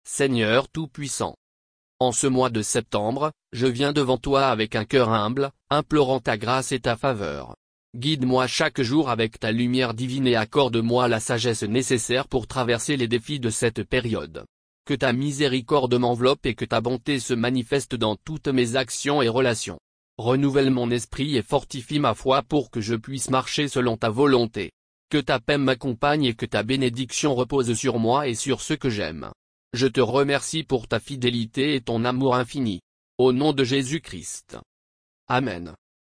Seigneur Tout-Puissant. En ce mois de septembre, je viens devant toi avec un cœur humble, implorant ta grâce et ta faveur. Guide-moi chaque jour avec ta lumière divine et accorde-moi la sagesse nécessaire pour traverser les défis de cette période. Que ta miséricorde m'enveloppe et que ta bonté se manifeste dans toutes mes actions et relations. Renouvelle mon esprit et fortifie ma foi pour que je puisse marcher selon ta volonté. Que ta paix m'accompagne et que ta bénédiction repose sur moi et sur ceux que j'aime. Je te remercie pour ta fidélité et ton amour infini. Au nom de Jésus-Christ. Amen.